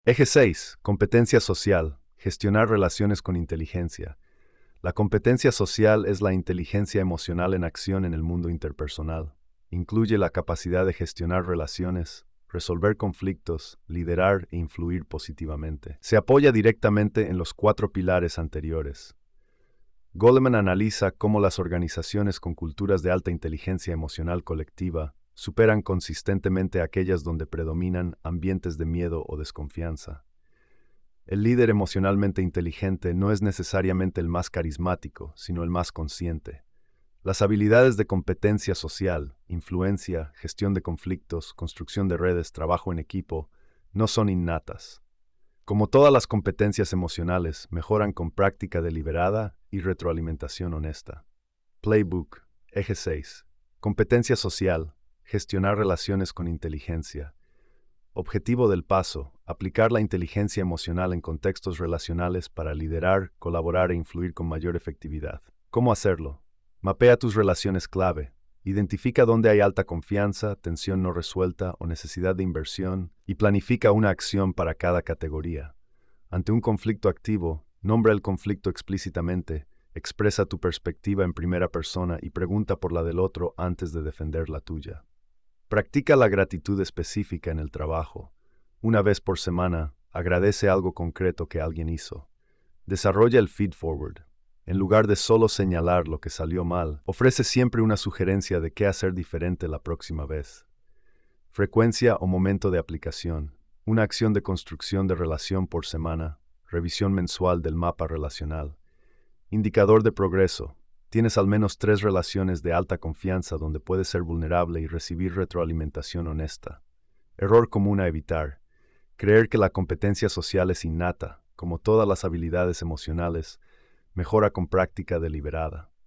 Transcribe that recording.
Eje 6. Competencia social. Gestionar relaciones con inteligencia. La competencia social es la inteligencia emocional en acción en el mundo interpersonal. Incluye la capacidad de gestionar relaciones, resolver conflictos, liderar e influir positivamente. Se apoya directamente en los 4 pilares anteriores. Goleman analiza cómo las organizaciones con culturas de alta inteligencia emocional colectiva superan consistentemente aquellas donde predominan ambientes de miedo o desconfianza. El líder emocionalmente inteligente no es necesariamente el más carismático, sino el más consciente. Las habilidades de competencia social, influencia, gestión de conflictos, construcción de redes, trabajo en equipo, no son innatas. Como todas las competencias emocionales, mejoran con práctica deliberada y retroalimentación honesta. Playbook, eje 6. Competencia social, gestionar relaciones con inteligencia. Objetivo del paso, aplicar la inteligencia emocional en contextos relacionales para liderar, colaborar e influir con mayor efectividad. ¿Cómo hacerlo? Mapea tus relaciones clave. Identifica dónde hay alta confianza, tensión no resuelta o necesidad de inversión y planifica una acción para cada categoría. Ante un conflicto activo, nombra el conflicto explícitamente, expresa tu perspectiva en primera persona y pregunta por la del otro antes de defender la tuya. Practica la gratitud específica en el trabajo. Una vez por semana, agradece algo concreto que alguien hizo. Desarrolla el feed forward. En lugar de solo señalar lo que salió mal, ofrece siempre una sugerencia de qué hacer diferente la próxima vez. Frecuencia o momento de aplicación. Una acción de construcción de relación por semana. Revisión mensual del mapa relacional. Indicador de progreso. Tienes al menos 3 relaciones de alta confianza donde puedes ser vulnerable y recibir retroalimentación honesta. Error común a evitar. Creer que la competencia social es innata, como todas las habilidades emocionales, mejora con práctica deliberada.